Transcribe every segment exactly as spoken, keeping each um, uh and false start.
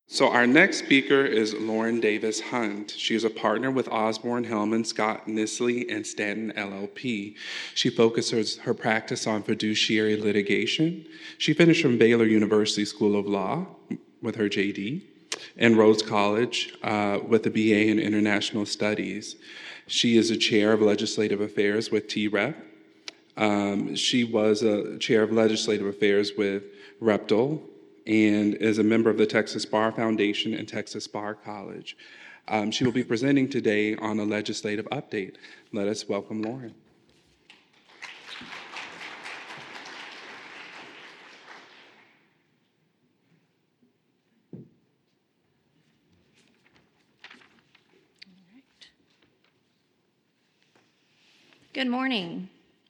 So our next speaker is Lauren Davis Hunt. She is a partner with Osborne, Hellman, Scott, Nisley, and Stanton L L P. She focuses her practice on fiduciary litigation. She finished from Baylor University School of Law with her J D and Rhodes College uh, with a B A in International Studies. She is a chair of legislative affairs with T R E P. Um, she was a chair of legislative affairs with Reptile, and is a member of the Texas Bar Foundation and Texas Bar College. Um, she will be presenting today on a legislative update. Let us welcome Lauren. Good morning.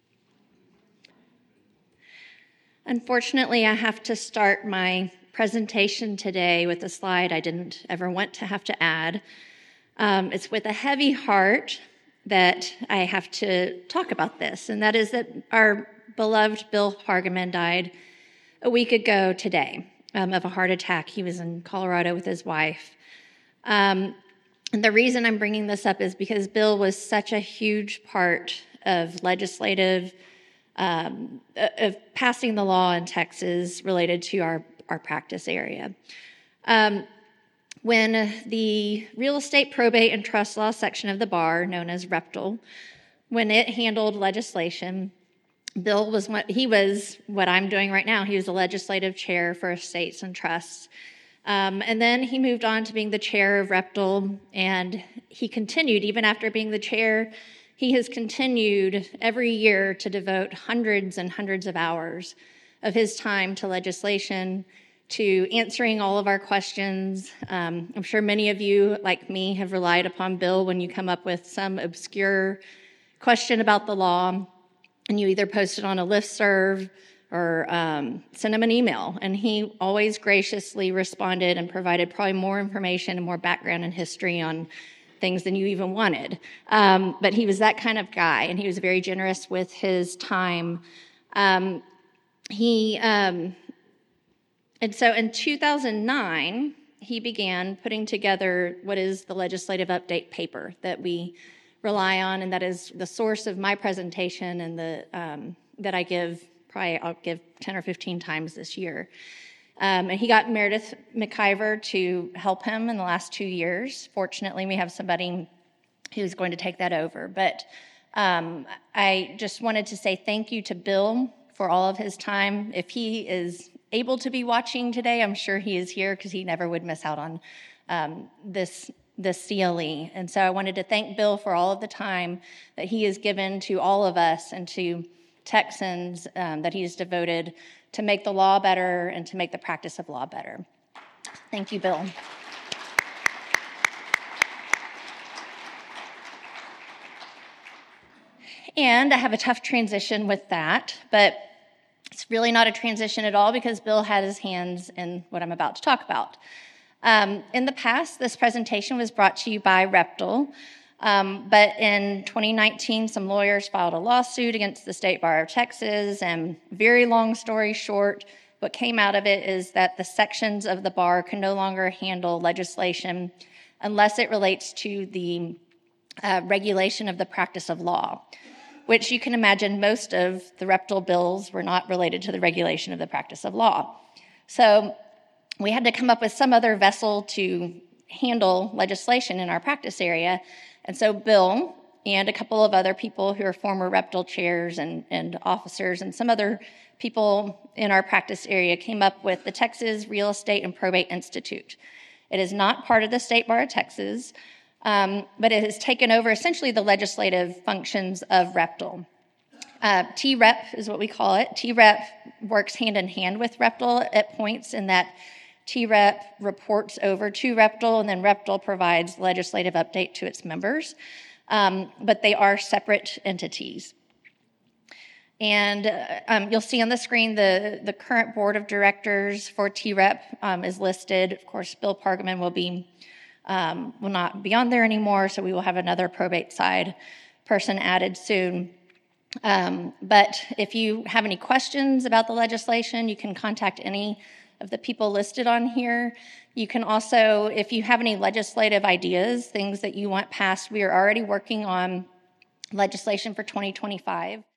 Unfortunately, I have to start my presentation today with a slide I didn't ever want to have to add. Um, it's with a heavy heart that I have to talk about this, and that is that our beloved Bill Pargaman died a week ago today um, of a heart attack. He was in Colorado with his wife. Um, and the reason I'm bringing this up is because Bill was such a huge part of legislative Um, of passing the law in Texas related to our, our practice area. Um, when the real estate probate and trust law section of the bar, known as Reptile, when it handled legislation, Bill was what he was what I'm doing right now. He was the legislative chair for estates and trusts. Um, and then he moved on to being the chair of Reptile, and he continued, even after being the chair, he has continued every year to devote hundreds and hundreds of hours of his time to legislation, to answering all of our questions. Um, I'm sure many of you, like me, have relied upon Bill when you come up with some obscure question about the law, and you either post it on a listserv or um, send him an email. And he always graciously responded and provided probably more information and more background and history on things than you even wanted. Um, but he was that kind of guy, and he was very generous with his time. Um, he, um, and so in two thousand nine, he began putting together what is the legislative update paper that we rely on, and that is the source of my presentation and the um, that I give, probably I'll give ten or fifteen times this year. Um, and he got Meredith McIver to help him in the last two years. Fortunately, we have somebody who's going to take that over. But um, I just wanted to say thank you to Bill for all of his time. If he is able to be watching today, I'm sure he is here because he never would miss out on um, this, this C L E. And so I wanted to thank Bill for all of the time that he has given to all of us and to Texans um, that he has devoted to make the law better and to make the practice of law better. Thank you, Bill. And I have a tough transition with that, but it's really not a transition at all because Bill had his hands in what I'm about to talk about. Um, in the past, this presentation was brought to you by Reptile, Um, but in twenty nineteen, some lawyers filed a lawsuit against the State Bar of Texas, and very long story short, what came out of it is that the sections of the bar can no longer handle legislation unless it relates to the uh, regulation of the practice of law, which you can imagine most of the Reptile bills were not related to the regulation of the practice of law. So we had to come up with some other vessel to handle legislation in our practice area. And so Bill and a couple of other people who are former Reptile chairs and, and officers and some other people in our practice area came up with the Texas Real Estate and Probate Institute. It is not part of the State Bar of Texas, um, but it has taken over essentially the legislative functions of Reptile. Uh, T R E P is what we call it. T R E P works hand in hand with Reptile at points in that T R E P reports over to Reptile, and then Reptile provides legislative update to its members, um, but they are separate entities. And uh, um, you'll see on the screen the, the current board of directors for T R E P um, is listed. Of course, Bill Pargaman will be um, will not be on there anymore, so we will have another probate side person added soon. Um, but if you have any questions about the legislation, you can contact any of the people listed on here. You can also, if you have any legislative ideas, things that you want passed, we are already working on legislation for twenty twenty-five.